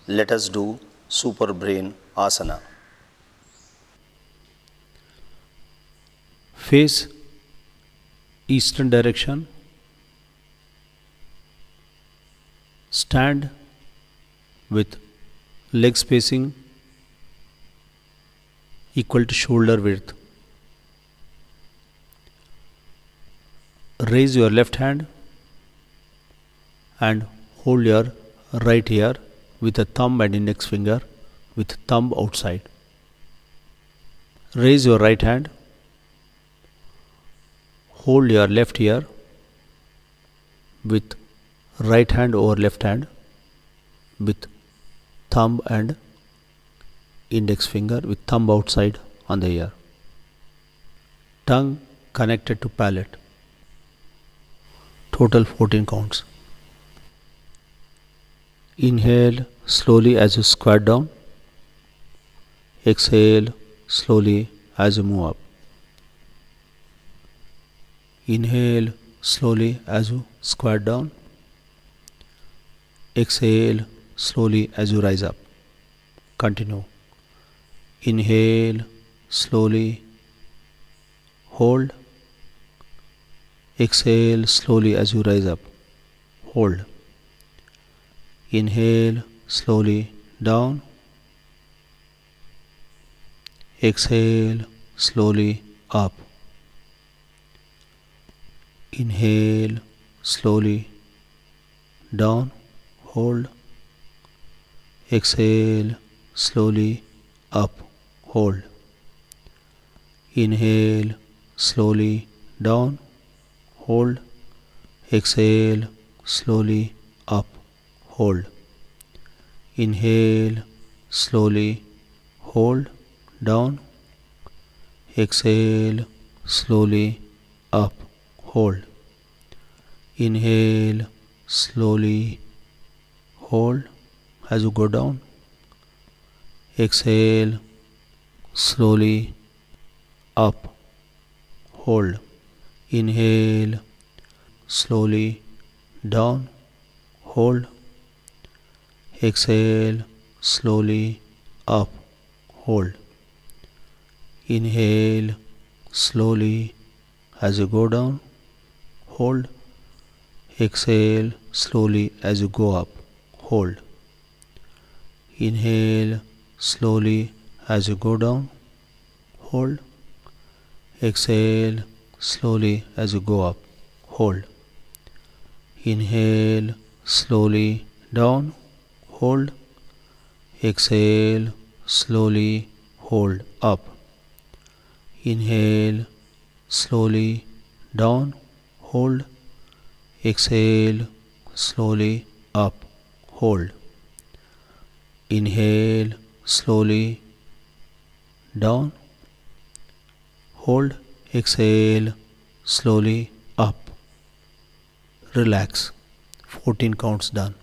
Let us do Super Brain Asana. Face eastern direction. Stand with leg spacing equal to shoulder width. Raise your left hand and hold your right ear with a thumb and index finger with thumb outside. Raise your right hand, hold your left ear with right hand over left hand with thumb and index finger with thumb outside on the ear. Tongue connected to palate. Total 14 counts. Inhale slowly as you squat down. Exhale slowly as you move up. Inhale slowly as you squat down. Exhale slowly as you rise up. Continue. Inhale slowly. Hold. Exhale slowly as you rise up. Hold. Inhale slowly down. Exhale slowly up. Inhale slowly down. Hold. Exhale slowly up. Hold. Inhale slowly down. Hold. Exhale slowly up. Hold. Inhale slowly. Hold. Down. Exhale slowly up. Hold. Inhale slowly. Hold as you go down. Exhale slowly up. Hold. Inhale slowly down. Hold. Exhale slowly up. Hold. Inhale slowly as you go down. Hold. Exhale slowly as you go up. Hold. Inhale slowly as you go down. Hold. Exhale slowly as you go up. Hold. Inhale slowly down. Hold. Exhale slowly. Hold up. Inhale slowly down. Hold. Exhale slowly up. Hold. Inhale slowly down. Hold. Exhale slowly up. Relax. 14 counts done.